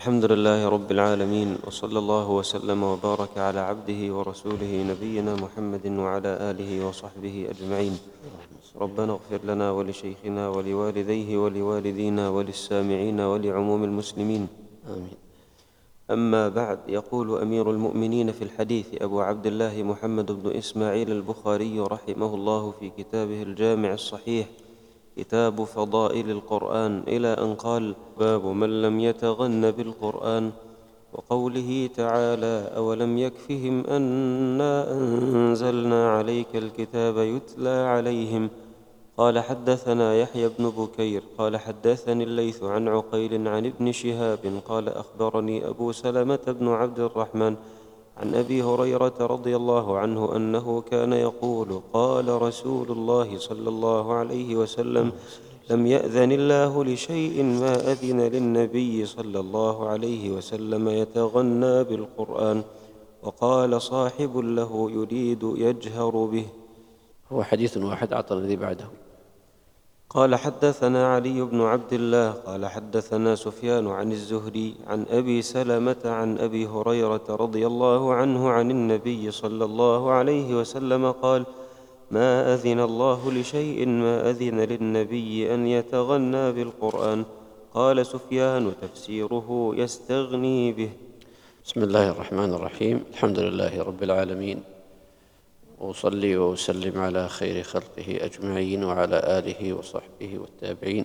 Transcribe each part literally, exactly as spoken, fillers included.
الحمد لله رب العالمين، وصلى الله وسلم وبارك على عبده ورسوله نبينا محمد وعلى آله وصحبه أجمعين. ربنا اغفر لنا ولشيخنا ولوالديه ولوالدينا وللسامعين ولعموم المسلمين، آمين. أما بعد. يقول أمير المؤمنين في الحديث أبو عبد الله محمد بن إسماعيل البخاري رحمه الله في كتابه الجامع الصحيح، كتاب فضائل القرآن، إلى أن قال: باب من لم يتغن بالقرآن. وقوله تعالى: أولم يكفهم أنا أنزلنا عليك الكتاب يتلى عليهم. قال: حدثنا يحيى بن بكير قال: حدثني الليث عن عقيل عن ابن شهاب قال: أخبرني أبو سلمة بن عبد الرحمن عن أبي هريرة رضي الله عنه أنه كان يقول: قال رسول الله صلى الله عليه وسلم: لم يأذن الله لشيء ما أذن للنبي صلى الله عليه وسلم يتغنى بالقرآن. وقال صاحب له يريد يجهر به. هو حديث واحد، أعطى الذي بعده. قال: حدثنا علي بن عبد الله قال: حدثنا سفيان عن الزهري عن أبي سلمة عن أبي هريرة رضي الله عنه عن النبي صلى الله عليه وسلم قال: ما أذن الله لشيء ما أذن للنبي أن يتغنى بالقرآن. قال سفيان: تفسيره يستغني به. بسم الله الرحمن الرحيم. الحمد لله رب العالمين، وأصلي وأسلم على خير خلقه أجمعين وعلى آله وصحبه والتابعين.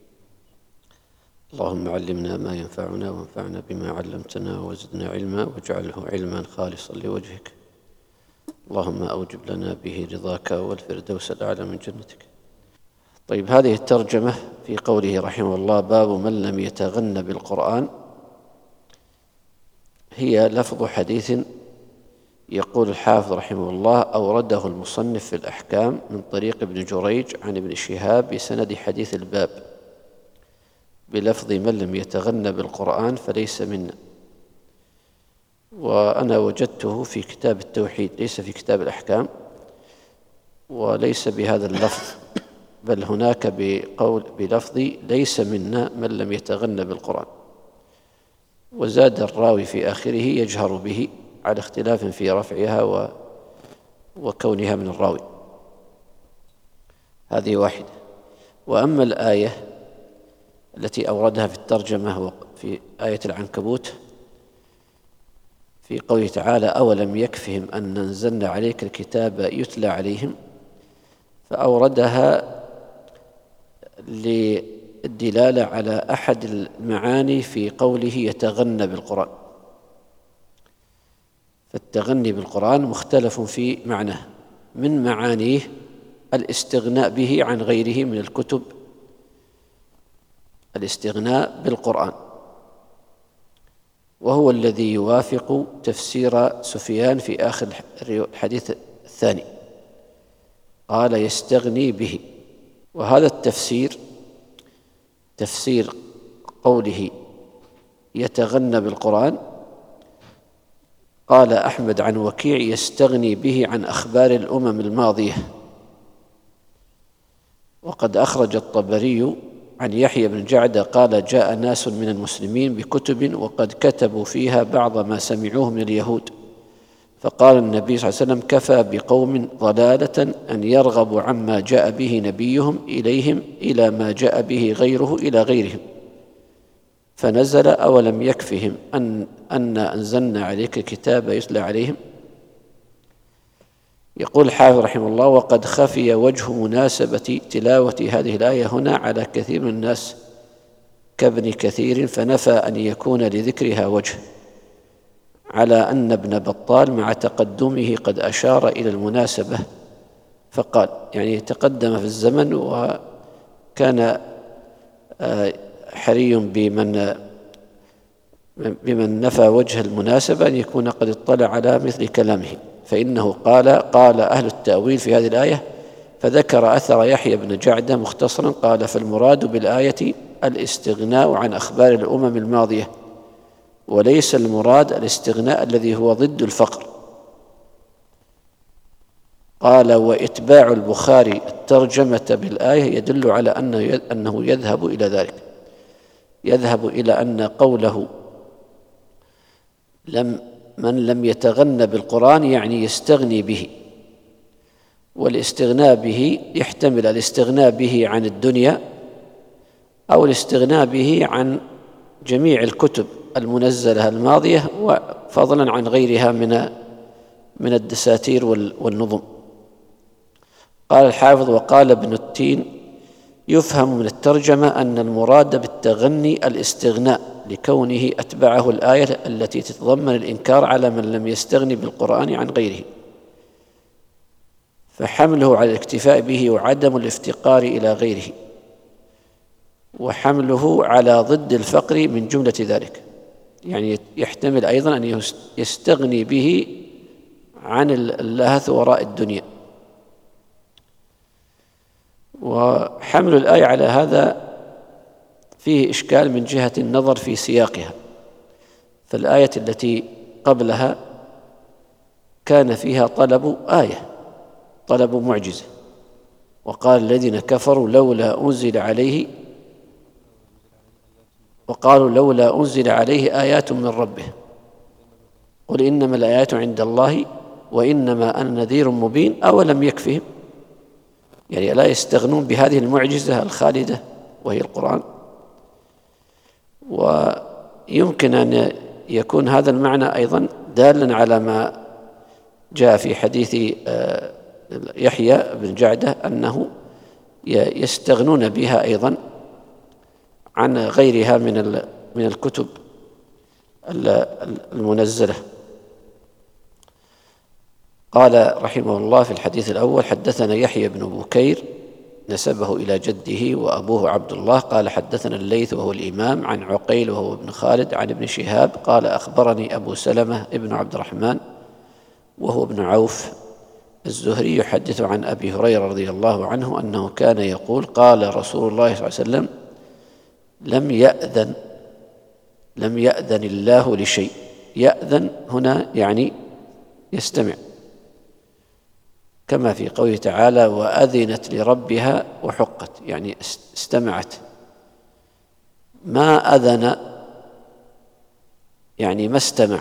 اللهم علمنا ما ينفعنا وانفعنا بما علمتنا وزدنا علما واجعله علما خالصا لوجهك. اللهم أوجب لنا به رضاك والفردوس الأعلى من جنتك. طيب، هذه الترجمة في قوله رحمه الله: باب من لم يتغن بالقرآن، هي لفظ حديث يقول الحافظ رحمه الله: أورده المصنف في الأحكام من طريق ابن جريج عن ابن شهاب بسند حديث الباب بلفظ من لم يتغن بالقرآن فليس منا. وأنا وجدته في كتاب التوحيد، ليس في كتاب الأحكام، وليس بهذا اللفظ، بل هناك بقول بلفظ ليس منا من لم يتغن بالقرآن. وزاد الراوي في آخره يجهر به، على اختلاف في رفعها و... وكونها من الراوي. هذه واحدة. وأما الآية التي أوردها في الترجمة في آية العنكبوت في قوله تعالى: أولم يكفهم أن أنزلنا عليك الكتاب يتلى عليهم، فأوردها للدلالة على أحد المعاني في قوله يتغنى بالقرآن. فالتغني بالقرآن مختلف في معناه، من معانيه الاستغناء به عن غيره من الكتب، الاستغناء بالقرآن، وهو الذي يوافق تفسير سفيان في آخر الحديث الثاني، قال: يستغني به. وهذا التفسير تفسير قوله يتغنى بالقرآن. قال أحمد عن وكيع: يستغني به عن أخبار الأمم الماضية. وقد أخرج الطبري عن يحيى بن جعدة قال: جاء ناس من المسلمين بكتب وقد كتبوا فيها بعض ما سمعوه من اليهود، فقال النبي صلى الله عليه وسلم: كفى بقوم ضلالة أن يرغبوا عما جاء به نبيهم إليهم إلى ما جاء به غيره إلى غيرهم. فنزل: أولم يكفهم أن أنا أنزلنا عليك الكتاب يتلى عليهم. يقول الحافظ رحمه الله: وقد خفي وجه مناسبة تلاوة هذه الآية هنا على كثير من الناس كابن كثير، فنفى أن يكون لذكرها وجه، على أن ابن بطال مع تقدمه قد أشار إلى المناسبة فقال، يعني تقدم في الزمن وكان حري بمن بمن نفى وجه المناسبة أن يكون قد اطلع على مثل كلامه، فإنه قال قال أهل التأويل في هذه الآية، فذكر أثر يحيى بن جعدة مختصرا، قال: فالمراد بالآية الاستغناء عن أخبار الأمم الماضية، وليس المراد الاستغناء الذي هو ضد الفقر. قال: وإتباع البخاري الترجمة بالآية يدل على أنه يذهب إلى ذلك، يذهب إلى أن قوله لم من لم يتغنى بالقرآن يعني يستغني به، والاستغناء به يحتمل الاستغناء به عن الدنيا أو الاستغناء به عن جميع الكتب المنزلة الماضية، وفضلا عن غيرها من من الدساتير والنظم. قال الحافظ: وقال ابن التين: يفهم من الترجمة أن المراد بالتغني الاستغناء، لكونه أتبعه الآية التي تتضمن الإنكار على من لم يستغني بالقرآن عن غيره، فحمله على الاكتفاء به وعدم الافتقار إلى غيره، وحمله على ضد الفقر من جملة ذلك. يعني يحتمل أيضا أن يستغني به عن اللهث وراء الدنيا. وحمل الآية على هذا فيه إشكال من جهة النظر في سياقها، فالآية التي قبلها كان فيها طلب آية، طلب معجزة، وقال الذين كفروا لولا أنزل عليه وقالوا لولا أنزل عليه آيات من ربه قل إنما الآيات عند الله وإنما أنا نذير مبين أولم يكفهم، يعني لا يستغنون بهذه المعجزة الخالدة وهي القرآن. ويمكن أن يكون هذا المعنى أيضا دالا على ما جاء في حديث يحيى بن جعدة أنه يستغنون بها أيضا عن غيرها من من الكتب المنزلة. قال رحمه الله في الحديث الأول: حدثنا يحيى بن بكير نسبه إلى جده وأبوه عبد الله قال حدثنا الليث وهو الإمام عن عقيل وهو ابن خالد عن ابن شهاب قال أخبرني أبو سلمة ابن عبد الرحمن وهو ابن عوف الزهري يحدث عن أبي هريرة رضي الله عنه أنه كان يقول: قال رسول الله صلى الله عليه وسلم: لم يأذن لم يأذن الله لشيء. يأذن هنا يعني يستمع، كما في قوله تعالى: وأذنت لربها وحقت، يعني استمعت. ما أذن يعني ما استمع،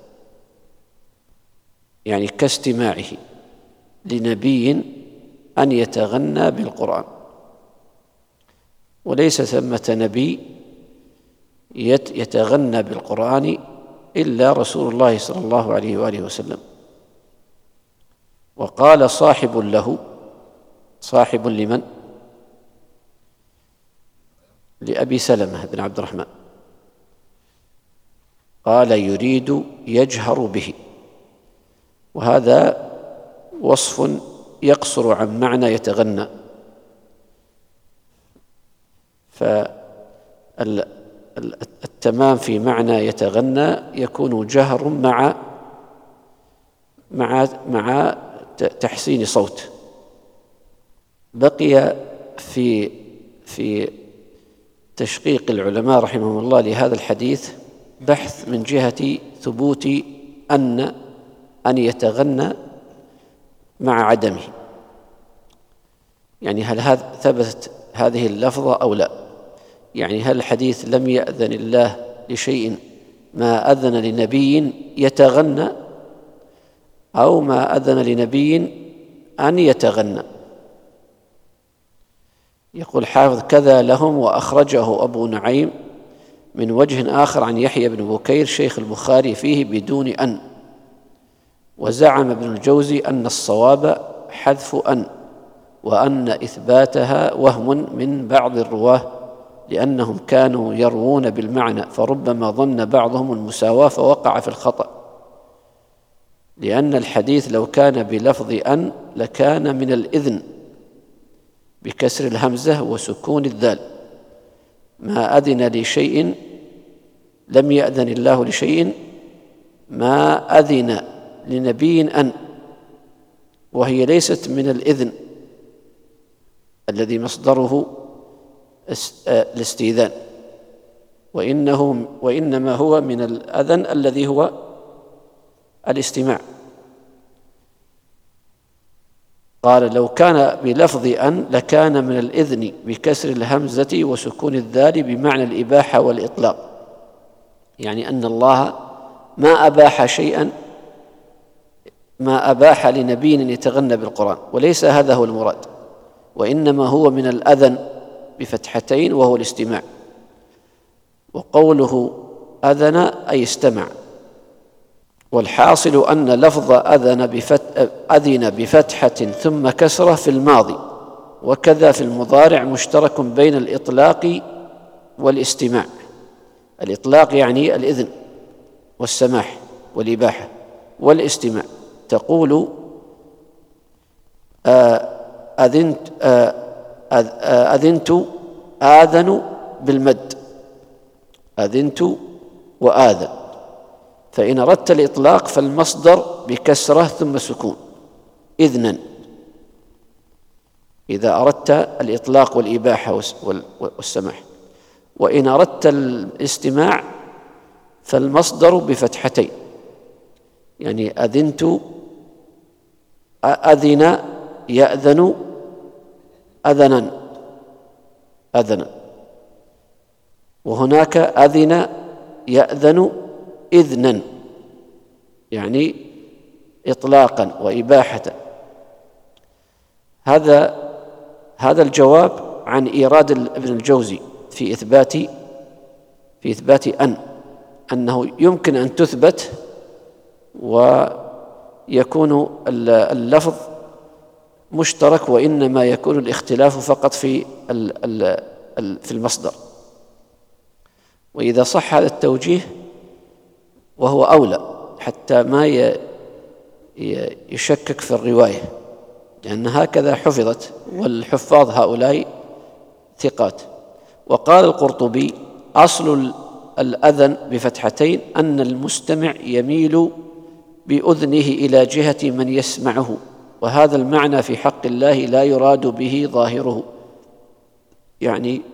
يعني كاستماعه لنبي أن يتغنى بالقرآن، وليس ثمة نبي يتغنى بالقرآن إلا رسول الله صلى الله عليه وآله وسلم. وقال صاحب له، صاحب لمن؟ لأبي سلمة بن عبد الرحمن، قال: يريد يجهر به، وهذا وصف يقصر عن معنى يتغنى، فالتمام في معنى يتغنى يكون جهر مع مع مع تحسين صوت. بقي في في تشقيق العلماء رحمهم الله لهذا الحديث بحث من جهة ثبوت أن أن يتغنى مع عدمه، يعني هل هذا ثبتت هذه اللفظة أو لا؟ يعني هل الحديث لم يأذن الله لشيء ما أذن لنبي يتغنى، أو ما أذن لنبي أن يتغنى؟ يقول حافظ: كذا لهم وأخرجه أبو نعيم من وجه آخر عن يحيى بن بكير شيخ البخاري فيه بدون أن. وزعم ابن الجوزي أن الصواب حذف أن، وأن إثباتها وهم من بعض الرواه لأنهم كانوا يروون بالمعنى، فربما ظن بعضهم المساواة فوقع في الخطأ، لأن الحديث لو كان بلفظ أن لكان من الإذن بكسر الهمزة وسكون الذال. ما أذن لشيء، لم يأذن الله لشيء ما أذن لنبي أن، وهي ليست من الإذن الذي مصدره الاستئذان، وإنه وإنما هو من الأذن الذي هو الاستماع. قال: لو كان بلفظ أن لكان من الإذن بكسر الهمزة وسكون الذال بمعنى الإباحة والإطلاق، يعني أن الله ما أباح شيئا ما أباح لنبي أن يتغنى بالقرآن، وليس هذا هو المراد، وإنما هو من الأذن بفتحتين وهو الاستماع. وقوله أذن أي استمع، والحاصل أن لفظ أذن بفتح أذن بفتحة ثم كسرة في الماضي، وكذا في المضارع مشترك بين الإطلاق والاستماع. الإطلاق يعني الإذن والسماح والإباحة، والاستماع تقول أذنت أذنت آذن بالمد، أذنت وآذن. فإن أردت الإطلاق فالمصدر بكسرة ثم سكون إذنا، إذا أردت الإطلاق والإباحة والسماح. وإن أردت الاستماع فالمصدر بفتحتين، يعني أذنت أذن يأذن أذنا أذنا، وهناك أذن يأذن إذنا، يعني إطلاقا وإباحة. هذا هذا الجواب عن إيراد ابن الجوزي في إثبات في إثبات أن أنه يمكن أن تثبت ويكون اللفظ مشترك، وإنما يكون الاختلاف فقط في في المصدر. وإذا صح هذا التوجيه وهو أولى حتى ما يشكك في الرواية، لأن هكذا حفظت، والحفاظ هؤلاء ثقات. وقال القرطبي: أصل الأذن بفتحتين أن المستمع يميل بأذنه إلى جهة من يسمعه، وهذا المعنى في حق الله لا يراد به ظاهره، يعني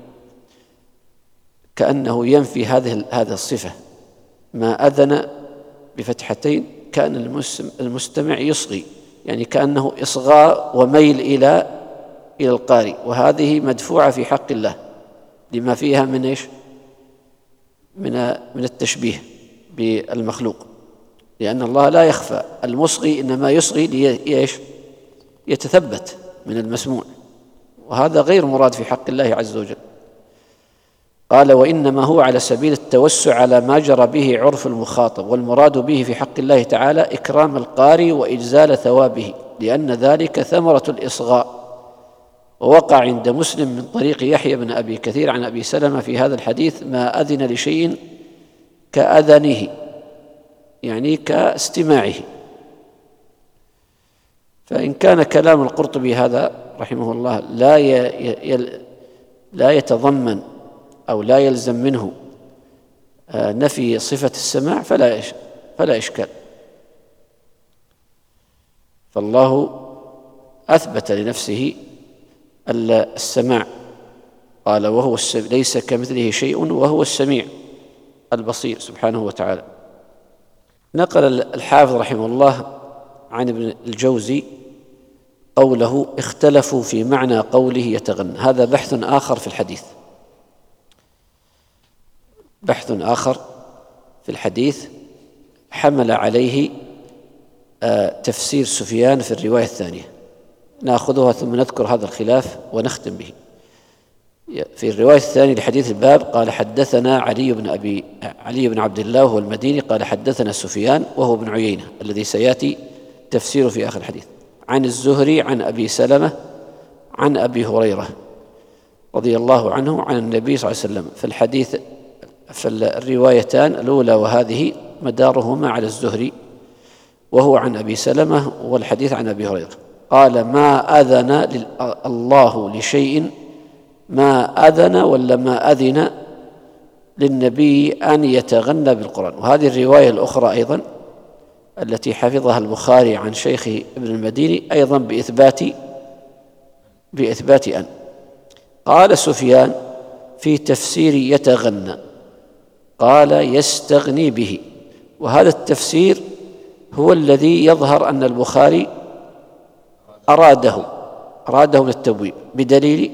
كأنه ينفي هذه هذه الصفة. ما أذن بفتحتين كأن المستمع يصغي، يعني كأنه إصغاء وميل إلى إلى القارئ، وهذه مدفوعة في حق الله لما فيها من إيش؟ من من التشبيه بالمخلوق، لأن الله لا يخفى. المصغي إنما يصغي ليش؟ يتثبت من المسموع، وهذا غير مراد في حق الله عز وجل. قال: وإنما هو على سبيل التوسع على ما جرى به عرف المخاطب، والمراد به في حق الله تعالى إكرام القارئ وإجزال ثوابه، لأن ذلك ثمرة الإصغاء. ووقع عند مسلم من طريق يحيى بن أبي كثير عن أبي سلمة في هذا الحديث: ما أذن لشيء كأذنه، يعني كاستماعه. فإن كان كلام القرطبي هذا رحمه الله لا ي... لا يتضمن أو لا يلزم منه نفي صفة السماع فلا فلا إشكال، فالله أثبت لنفسه السماع، قال: وهو ليس كمثله شيء وهو السميع البصير سبحانه وتعالى. نقل الحافظ رحمه الله عن ابن الجوزي قوله: اختلفوا في معنى قوله يتغنى. هذا بحث آخر في الحديث، بحث آخر في الحديث حمل عليه تفسير سفيان في الرواية الثانية. نأخذها ثم نذكر هذا الخلاف ونختم به. في الرواية الثانية لحديث الباب قال: حدثنا علي بن أبي علي بن عبد الله وهو المديني قال: حدثنا سفيان وهو ابن عيينة الذي سيأتي تفسيره في آخر الحديث، عن الزهري عن أبي سلمة عن أبي هريرة رضي الله عنه عن النبي صلى الله عليه وسلم. في الحديث في الروايتان الأولى وهذه مدارهما على الزهري وهو عن أبي سلمة، والحديث عن أبي هريرة. قال: ما أذن الله لشيء، ما أذن ولا ما أذن للنبي أن يتغنى بالقرآن. وهذه الرواية الأخرى أيضا التي حفظها البخاري عن شيخه ابن المديني أيضا بإثبات بإثبات أن. قال سفيان في تفسير يتغنى، قال: يستغني به. وهذا التفسير هو الذي يظهر أن البخاري أراده أراده من التبويب بدليل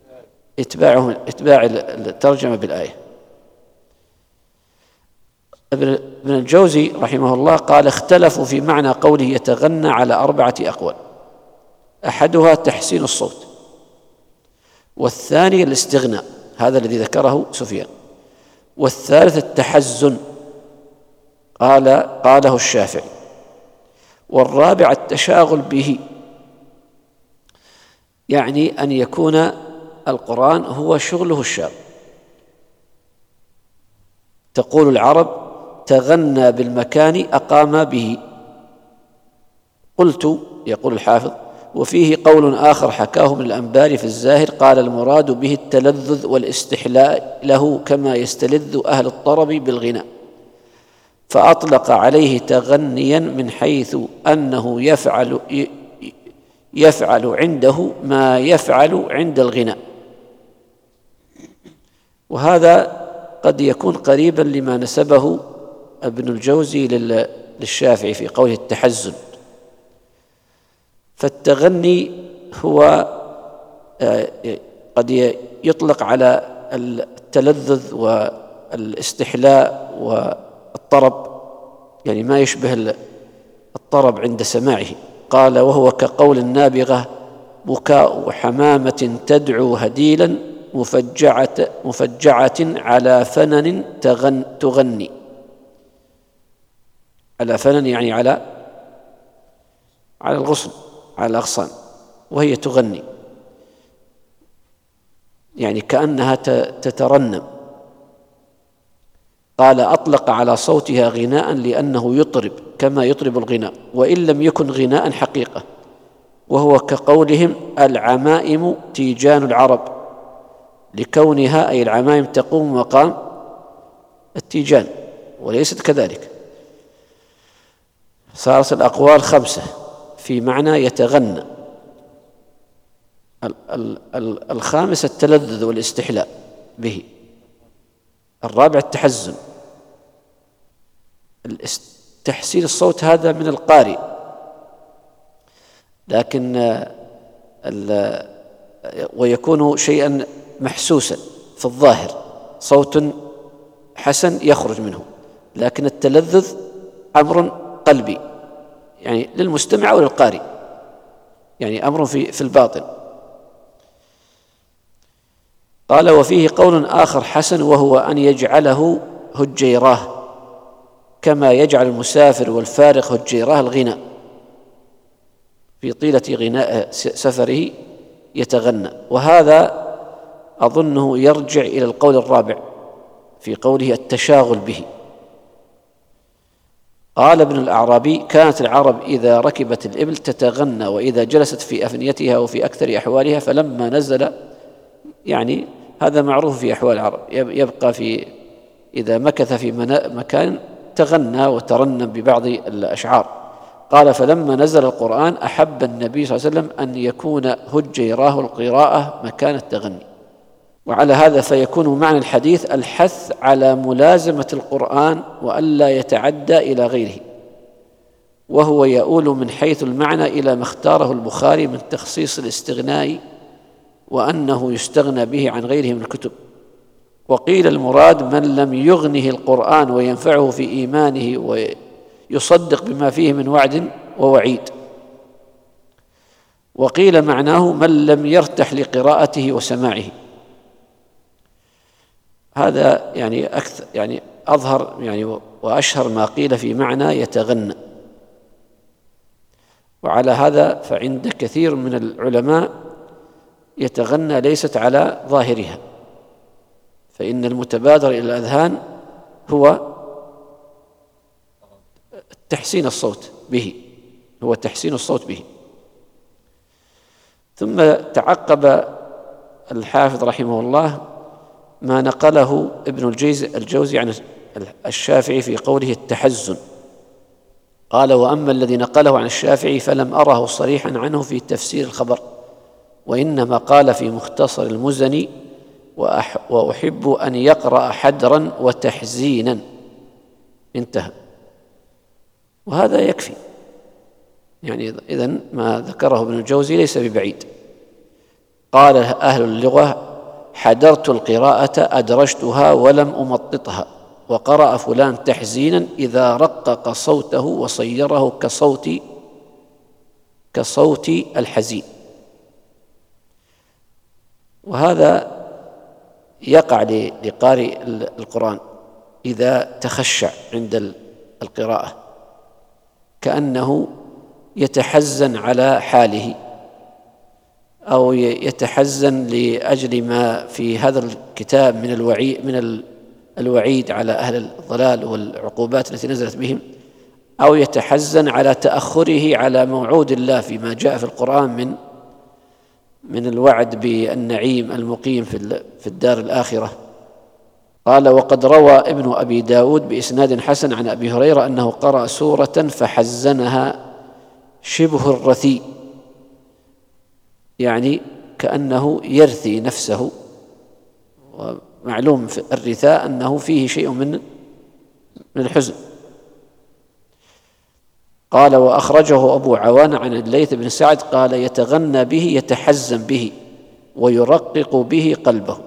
إتباعه إتباع الترجمة بالآية. ابن الجوزي رحمه الله قال: اختلفوا في معنى قوله يتغنى على أربعة أقوال، أحدها تحسين الصوت، والثاني الاستغناء، هذا الذي ذكره سفيان، والثالث التحزن، قال قاله الشافعي، والرابع التشاغل به، يعني أن يكون القرآن هو شغله الشاغل. تقول العرب: تغنى بالمكان أقام به. قلت، يقول الحافظ: وفيه قول آخر حكاه من الأنباري في الزاهر، قال: المراد به التلذذ والاستحلاء له كما يستلذ أهل الطرب بالغناء، فأطلق عليه تغنيا من حيث أنه يفعل يفعل عنده ما يفعل عند الغناء. وهذا قد يكون قريبا لما نسبه ابن الجوزي للشافعي في قوله التحزن. فالتغني هو قد يطلق على التلذذ والاستحلاء والطرب، يعني ما يشبه الطرب عند سماعه. قال: وهو كقول النابغة: بكاء حمامة تدعو هديلا مفجعة, مفجعة على فنن تغني. على فنن يعني على على الغصن، على الأغصان، وهي تغني، يعني كأنها تترنم. قال: أطلق على صوتها غناء لأنه يطرب كما يطرب الغناء، وإن لم يكن غناء حقيقة، وهو كقولهم: العمائم تيجان العرب، لكونها أي العمائم تقوم مقام التيجان، وليست كذلك. صارت الأقوال خمسة في معنى يتغنى. الخامس التلذذ والاستحلاء به، الرابع التحزن. تحسين الصوت هذا من القارئ، لكن ويكون شيئا محسوسا في الظاهر، صوت حسن يخرج منه، لكن التلذذ أمر قلبي، يعني للمستمع أو للقارئ، يعني أمر في في الباطن. قال: وفيه قول آخر حسن، وهو أن يجعله هجيراه كما يجعل المسافر والفارق هجيراه الغناء، في طيلة غناء سفره يتغنى. وهذا أظنه يرجع إلى القول الرابع في قوله التشاغل به. قال ابن الأعرابي: كانت العرب إذا ركبت الإبل تتغنى، وإذا جلست في أفنيتها وفي أكثر أحوالها، فلما نزل، يعني هذا معروف في أحوال العرب، يبقى في إذا مكث في مكان تغنى وترنم ببعض الأشعار. قال: فلما نزل القرآن أحب النبي صلى الله عليه وسلم أن يكون هجيراه القراءة مكان التغني. وعلى هذا فيكون معنى الحديث الحث على ملازمة القرآن وألا يتعدى إلى غيره، وهو يؤول من حيث المعنى إلى ما اختاره البخاري من تخصيص الاستغناء، وأنه يستغنى به عن غيره من الكتب. وقيل المراد من لم يغنه القرآن وينفعه في إيمانه ويصدق بما فيه من وعد ووعيد. وقيل معناه من لم يرتح لقراءته وسماعه. هذا يعني أكثر، يعني أظهر يعني وأشهر ما قيل في معنى يتغنى. وعلى هذا فعند كثير من العلماء يتغنى ليست على ظاهرها، فإن المتبادر إلى الأذهان هو تحسين الصوت به، هو تحسين الصوت به. ثم تعقب الحافظ رحمه الله ما نقله ابن الجوزي عن الشافعي في قوله التحزن. قال: وأما الذي نقله عن الشافعي فلم أره صريحا عنه في تفسير الخبر، وإنما قال في مختصر المزني: وأحب أن يقرأ حدرا وتحزينا، انتهى. وهذا يكفي، يعني إذن ما ذكره ابن الجوزي ليس ببعيد. قال أهل اللغة: حدرت القراءة أدرجتها ولم أمططها، وقرأ فلان تحزينا إذا رقق صوته وصيره كصوت كصوت الحزين. وهذا يقع لقارئ القرآن إذا تخشع عند القراءة، كأنه يتحزن على حاله أو يتحزن لأجل ما في هذا الكتاب من الوعيد من الوعيد على أهل الضلال والعقوبات التي نزلت بهم، أو يتحزن على تأخره على موعود الله فيما جاء في القرآن من من الوعد بالنعيم المقيم في الدار الآخرة. قال: وقد روى ابن أبي داود بإسناد حسن عن أبي هريرة أنه قرأ سورة فحزنها شبه الرثي، يعني كأنه يرثي نفسه، ومعلوم في الرثاء أنه فيه شيء من من الحزن. قال: وأخرجه أبو عوان عن الليث بن سعد قال: يتغنى به يتحزن به ويرقق به قلبه.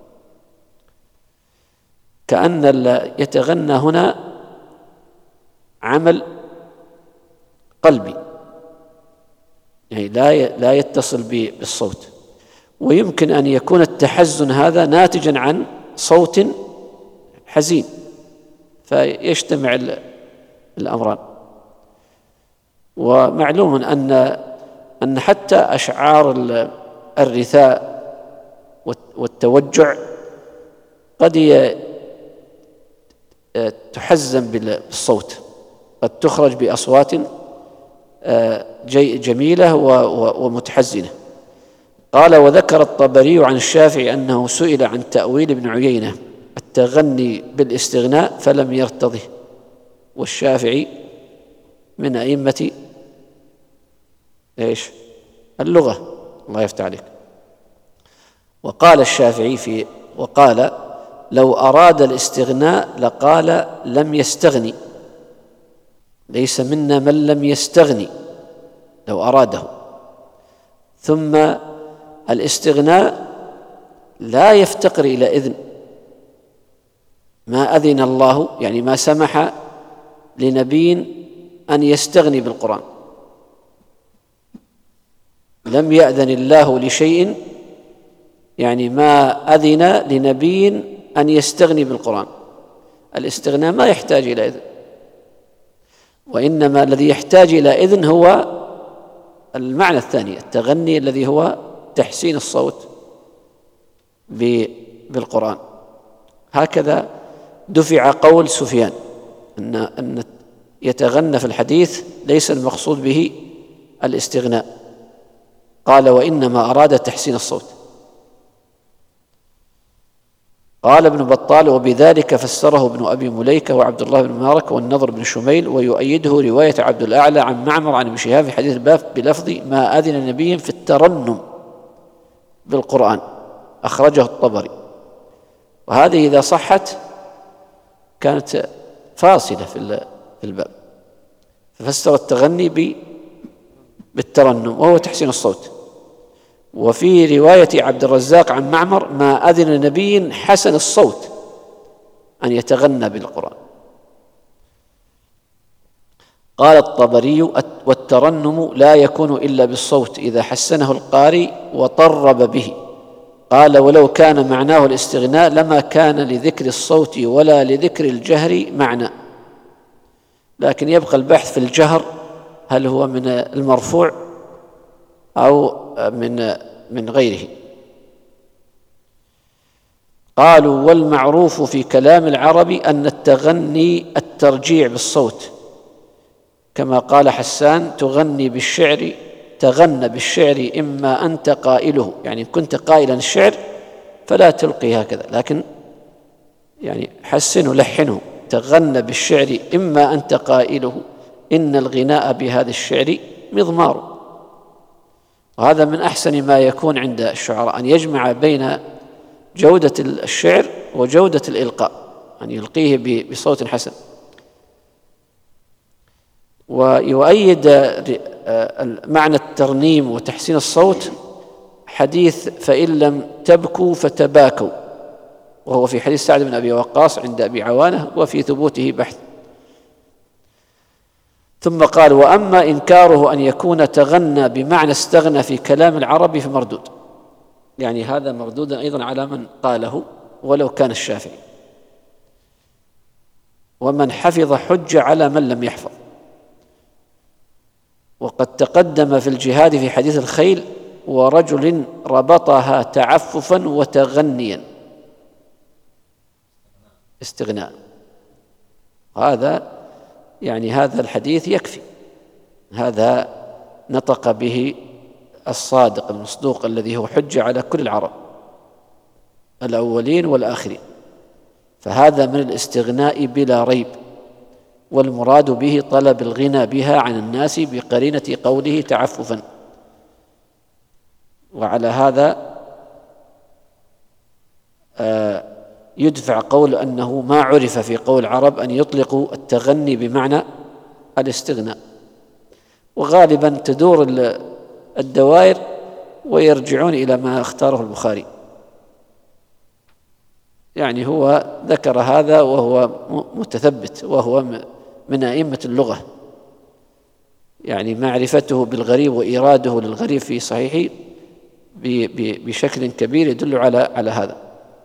كأن يتغنى هنا عمل قلبي، يعني لا لا يتصل بالصوت، ويمكن أن يكون التحزن هذا ناتجا عن صوت حزين، فيجتمع الأمران. ومعلوم أن أن حتى أشعار الرثاء والتوجع قد تحزن بالصوت، قد تخرج بأصوات جميلة ومتحزنة. قال: وذكر الطبري عن الشافعي أنه سئل عن تأويل ابن عيينة التغني بالاستغناء فلم يرتضه، والشافعي من أئمة إيش؟ اللغة، الله يفتح عليك. وقال الشافعي في وقال: لو أراد الاستغناء لقال لم يستغني، ليس منا من لم يستغني لو أراده. ثم الاستغناء لا يفتقر إلى إذن، ما أذن الله، يعني ما سمح لنبي أن يستغني بالقرآن، لم يأذن الله لشيء، يعني ما أذن لنبي أن يستغني بالقرآن. الاستغناء ما يحتاج إلى إذن، وإنما الذي يحتاج إلى إذن هو المعنى الثاني، التغني الذي هو تحسين الصوت بالقرآن. هكذا دفع قول سفيان أن أن يتغنى في الحديث ليس المقصود به الاستغناء، قال: وإنما أراد تحسين الصوت. قال ابن بطال: وبذلك فسره ابن أبي مليكة وعبد الله بن مبارك والنضر بن شميل، ويؤيده رواية عبد الأعلى عن معمر عن ابن شهاب في حديث الباب بلفظ ما أذن نبي في الترنم بالقرآن، أخرجه الطبري. وهذه إذا صحت كانت فاصلة في الباب، ففسر التغني بالترنم وهو تحسين الصوت. وفي رواية عبد الرزاق عن معمر ما أذن نبي حسن الصوت أن يتغنى بالقرآن. قال الطبري: والترنم لا يكون إلا بالصوت إذا حسنه القارئ وطرب به. قال: ولو كان معناه الاستغناء لما كان لذكر الصوت ولا لذكر الجهر معنى. لكن يبقى البحث في الجهر، هل هو من المرفوع أو من من غيره. قالوا: والمعروف في كلام العرب أن التغني الترجيع بالصوت، كما قال حسان: تغني بالشعر، تغنى بالشعر إما أنت قائله، يعني كنت قائلا الشعر فلا تلقي هكذا، لكن يعني حسنه لحنه، تغنى بالشعر إما أنت قائله، إن الغناء بهذا الشعر مضمار. وهذا من أحسن ما يكون عند الشعراء، أن يجمع بين جودة الشعر وجودة الإلقاء، أن يلقيه بصوت حسن. ويؤيد معنى الترنيم وتحسين الصوت حديث: فإن لم تبكوا فتباكوا، وهو في حديث سعد بن أبي وقاص عند أبي عوانة، وفي ثبوته بحث. ثم قال: وأما إنكاره أن يكون تغنى بمعنى استغنى في كلام العرب فمردود. يعني هذا مردود أيضا على من قاله ولو كان الشافعي، ومن حفظ حج على من لم يحفظ. وقد تقدم في الجهاد في حديث الخيل: ورجل ربطها تعففا وتغنيا، استغناء. هذا يعني هذا الحديث يكفي، هذا نطق به الصادق المصدوق الذي هو حجة على كل العرب الأولين والآخرين، فهذا من الاستغناء بلا ريب، والمراد به طلب الغنى بها عن الناس بقرينة قوله تعففا. وعلى هذا يدفع قول أنه ما عرف في قول العرب أن يطلقوا التغني بمعنى الاستغناء، وغالبا تدور الدوائر ويرجعون إلى ما اختاره البخاري. يعني هو ذكر هذا وهو متثبت، وهو من أئمة اللغة، يعني معرفته بالغريب وإيراده للغريب في صحيحه بشكل كبير يدل على على هذا.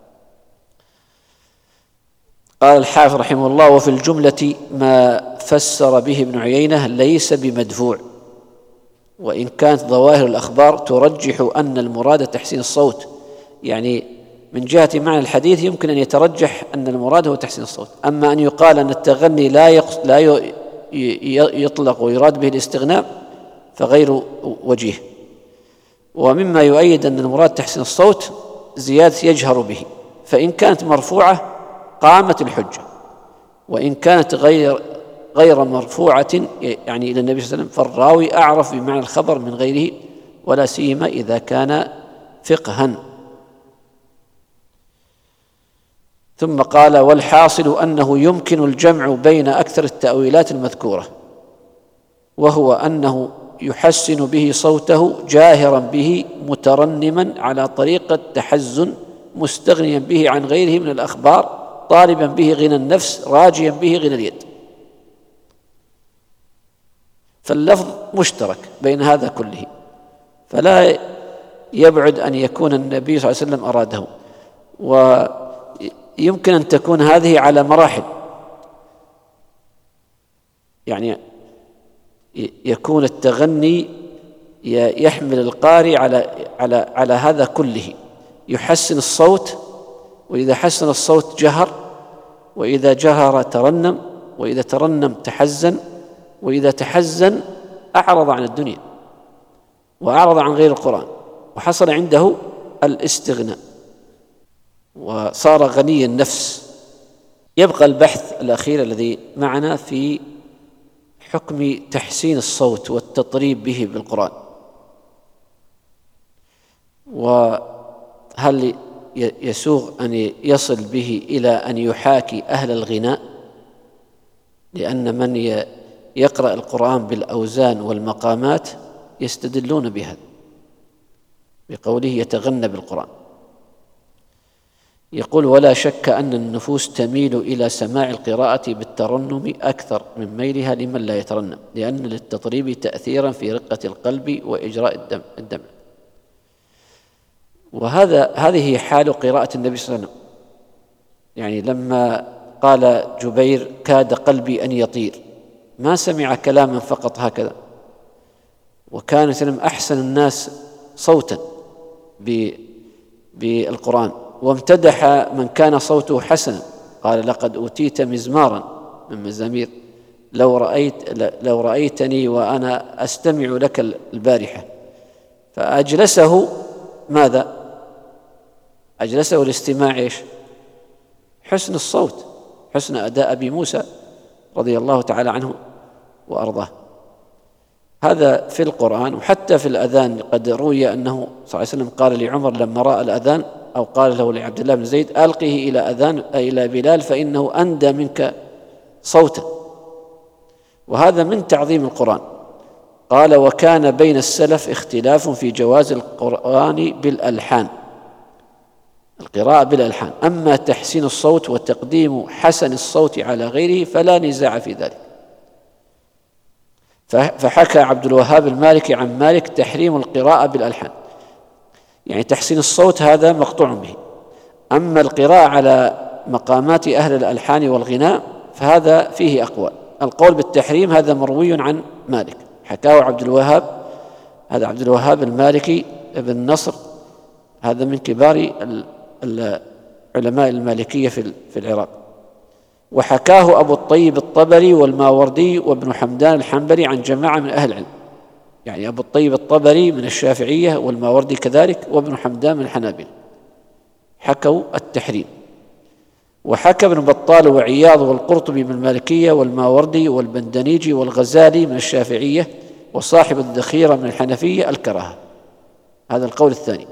قال الحافظ رحمه الله: وفي الجملة ما فسر به ابن عيينة ليس بمدفوع، وإن كانت ظواهر الأخبار ترجح أن المراد تحسين الصوت. يعني من جهة معنى الحديث يمكن أن يترجح أن المراد هو تحسين الصوت، أما أن يقال أن التغني لا لا يطلق ويراد به الاستغناء فغير وجيه. ومما يؤيد أن المراد تحسين الصوت زيادة يجهر به، فإن كانت مرفوعة قامت الحجة، وإن كانت غير غير مرفوعة يعني إلى النبي صلى الله عليه وسلم فالراوي أعرف بمعنى الخبر من غيره، ولا سيما إذا كان فقها. ثم قال: والحاصل أنه يمكن الجمع بين أكثر التأويلات المذكورة، وهو أنه يحسن به صوته جاهرا به مترنما على طريقة تحزن مستغنيا به عن غيره من الأخبار طالبا به غنى النفس راجيا به غنى اليد. فاللفظ مشترك بين هذا كله، فلا يبعد أن يكون النبي صلى الله عليه وسلم أراده. ويمكن أن تكون هذه على مراحل، يعني يكون التغني يحمل القارئ على على على هذا كله، يحسن الصوت، وإذا حسن الصوت جهر، وإذا جهر ترنم، وإذا ترنم تحزن، وإذا تحزن أعرض عن الدنيا وأعرض عن غير القرآن، وحصل عنده الاستغناء وصار غني النفس. يبقى البحث الأخير الذي معنا في حكم تحسين الصوت والتطريب به بالقرآن، وهل يسوغ أن يصل به إلى أن يحاكي أهل الغناء، لأن من يقرأ القرآن بالأوزان والمقامات يستدلون بهذا بقوله يتغنى بالقرآن. يقول: ولا شك أن النفوس تميل إلى سماع القراءة بالترنم أكثر من ميلها لمن لا يترنم، لأن للتطريب تأثيرا في رقة القلب وإجراء الدم, الدم. وهذا هذه حال قراءة النبي صلى الله عليه وسلم. يعني لما قال جبير: كاد قلبي أن يطير، ما سمع كلاما فقط هكذا، وكان سلم أحسن الناس صوتا بالقرآن، وامتدح من كان صوته حسنا، قال: لقد أوتيت مزمارا من مزامير، لو رأيت لو رأيتني وأنا أستمع لك البارحة. فأجلسه ماذا؟ أجلسه الاستماع إيش؟ حسن الصوت، حسن أداء أبي موسى رضي الله تعالى عنه وأرضاه. هذا في القرآن. وحتى في الأذان قد روي أنه صلى الله عليه وسلم قال لعمر لما رأى الأذان، أو قال له لعبد الله بن زيد: ألقه إلى أذان أي إلى بلال فإنه أندى منك صوتا. وهذا من تعظيم القرآن. قال: وكان بين السلف اختلاف في جواز القرآن بالألحان، القراءة بالألحان. أما تحسين الصوت وتقديم حسن الصوت على غيره فلا نزاع في ذلك. فحكى عبد الوهاب المالكي عن مالك تحريم القراءة بالألحان، يعني تحسين الصوت هذا مقطوع به. أما القراءة على مقامات أهل الألحان والغناء فهذا فيه أقوال. القول بالتحريم هذا مروي عن مالك، حكاه عبد الوهاب، هذا عبد الوهاب المالكي ابن نصر، هذا من كبار علماء المالكية في العراق، وحكاه أبو الطيب الطبري والماوردي وابن حمدان الحنبلي عن جماعة من أهل العلم، يعني أبو الطيب الطبري من الشافعية والماوردي كذلك وابن حمدان من الحنابلة حكوا التحريم. وحكى ابن بطال وعياض والقرطبي من المالكية والماوردي والبندنيجي والغزالي من الشافعية وصاحب الذخيرة من الحنفية الكراهة، هذا القول الثاني.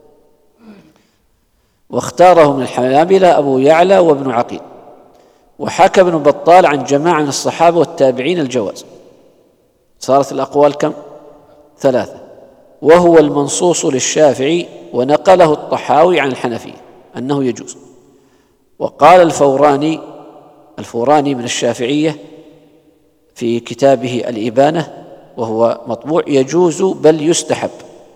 واختاره من الحنابلة أبو يعلى وابن عقيل. وحكى ابن بطال عن جماعة من الصحابة والتابعين الجواز. صارت الأقوال كم؟ ثلاثة، وهو المنصوص للشافعي ونقله الطحاوي عن الحنفية أنه يجوز. وقال الفوراني الفوراني من الشافعية في كتابه الإبانة وهو مطبوع يجوز بل يستحب.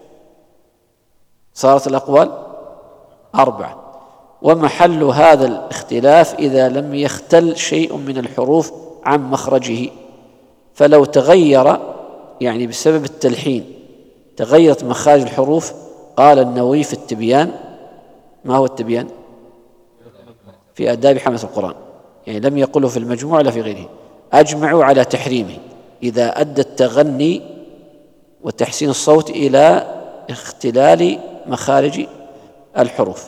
صارت الأقوال أربعة. ومحل هذا الاختلاف إذا لم يختل شيء من الحروف عن مخرجه، فلو تغير يعني بسبب التلحين تغيرت مخارج الحروف. قال النووي في التبيان، ما هو التبيان؟ في آداب حملة القرآن، يعني لم يقله في المجموع ولا في غيره، أجمعوا على تحريمه إذا أدى التغني وتحسين الصوت إلى اختلال مخارج الحروف.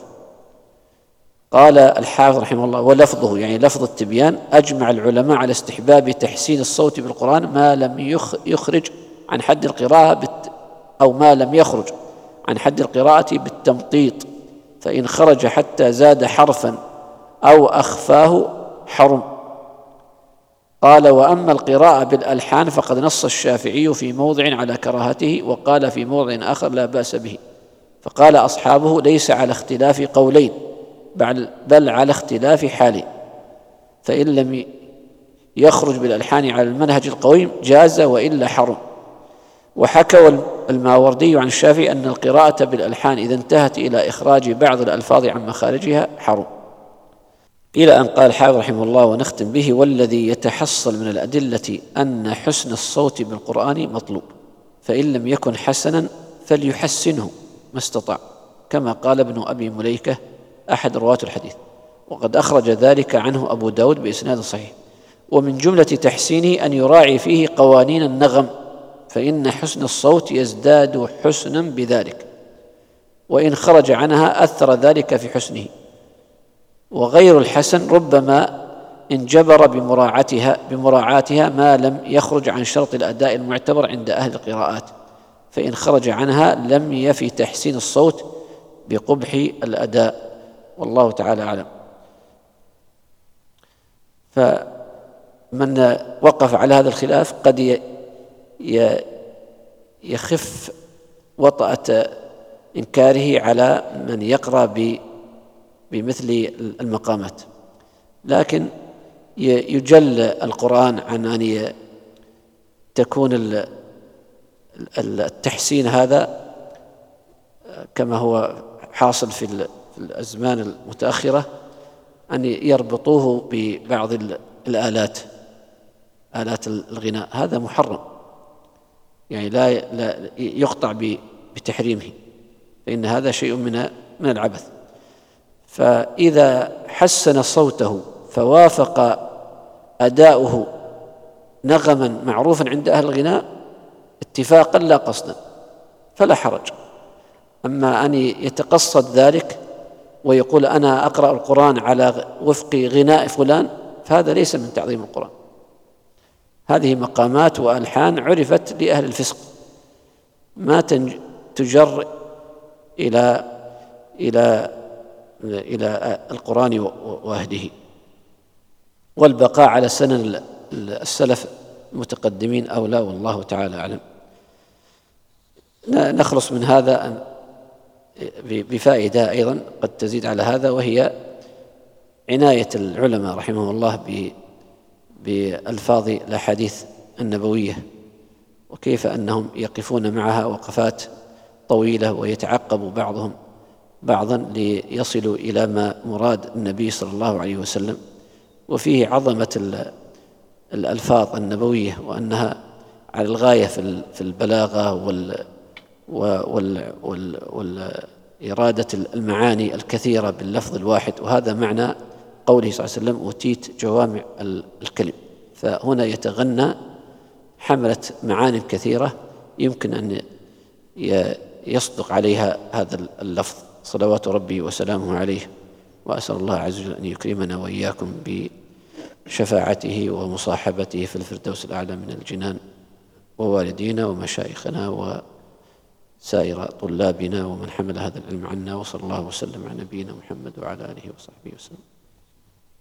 قال الحافظ رحمه الله ولفظه، يعني لفظ التبيان، أجمع العلماء على استحباب تحسين الصوت بالقرآن ما لم يخرج عن حد القراءة بالت... أو ما لم يخرج عن حد القراءة بالتمطيط، فإن خرج حتى زاد حرفا أو أخفاه حرم. قال وأما القراءة بالألحان فقد نص الشافعي في موضع على كراهته، وقال في موضع آخر لا بأس به، فقال أصحابه ليس على اختلاف قولين بل على اختلاف حالين، فإن لم يخرج بالألحان على المنهج القويم جاز وإلا حرم. وحكى الماوردي عن الشافعي أن القراءة بالألحان إذا انتهت إلى إخراج بعض الألفاظ عن مخارجها حرم، إلى أن قال الحافظ رحمه الله ونختم به: والذي يتحصل من الأدلة أن حسن الصوت بالقرآن مطلوب، فإن لم يكن حسنا فليحسنه ما استطاع، كما قال ابن أبي مليكة أحد رواة الحديث، وقد أخرج ذلك عنه أبو داود بإسناد صحيح. ومن جملة تحسينه أن يراعي فيه قوانين النغم، فإن حسن الصوت يزداد حسنا بذلك، وإن خرج عنها أثر ذلك في حسنه. وغير الحسن ربما انجبر بمراعاتها بمراعاتها ما لم يخرج عن شرط الأداء المعتبر عند أهل القراءات، فإن خرج عنها لم يفي تحسين الصوت بقبح الأداء، والله تعالى أعلم. فمن وقف على هذا الخلاف قد يخف وطأة إنكاره على من يقرأ بمثل المقامات، لكن يجل القرآن عن أن تكون التحسين هذا كما هو حاصل في الأزمان المتأخرة، أن يربطوه ببعض الآلات آلات الغناء، هذا محرم، يعني لا, لا يقطع بتحريمه، فإن هذا شيء من من العبث. فإذا حسن صوته فوافق أداؤه نغما معروفا عند أهل الغناء اتفاقا لا قصدا فلا حرج. أما أن يتقصد ذلك ويقول أنا أقرأ القرآن على وفق غناء فلان فهذا ليس من تعظيم القرآن. هذه مقامات وألحان عرفت لأهل الفسق، ما تجر إلى إلى إلى القرآن وأهله، والبقاء على سنن السلف المتقدمين أولى، والله تعالى أعلم. نخلص من هذا أن بفائدة أيضا قد تزيد على هذا، وهي عناية العلماء رحمه الله بألفاظ الأحاديث النبوية، وكيف أنهم يقفون معها وقفات طويلة ويتعقب بعضهم بعضا ليصلوا إلى ما مراد النبي صلى الله عليه وسلم. وفيه عظمة الألفاظ النبوية، وأنها على الغاية في البلاغة والإرادة المعاني الكثيرة باللفظ الواحد. وهذا معنى قوله صلى الله عليه وسلم: أوتيت جوامع الكلم. فهنا يتغنى حملة معاني كثيرة يمكن أن يصدق عليها هذا اللفظ، صلوات ربي وسلامه عليه. وأسأل الله عز وجل أن يكرمنا وإياكم بشفاعته ومصاحبته في الفردوس الأعلى من الجنان، ووالدينا ومشايخنا وسائر طلابنا ومن حمل هذا العلم عنا. وصلى الله وسلم على نبينا محمد وعلى آله وصحبه وسلم.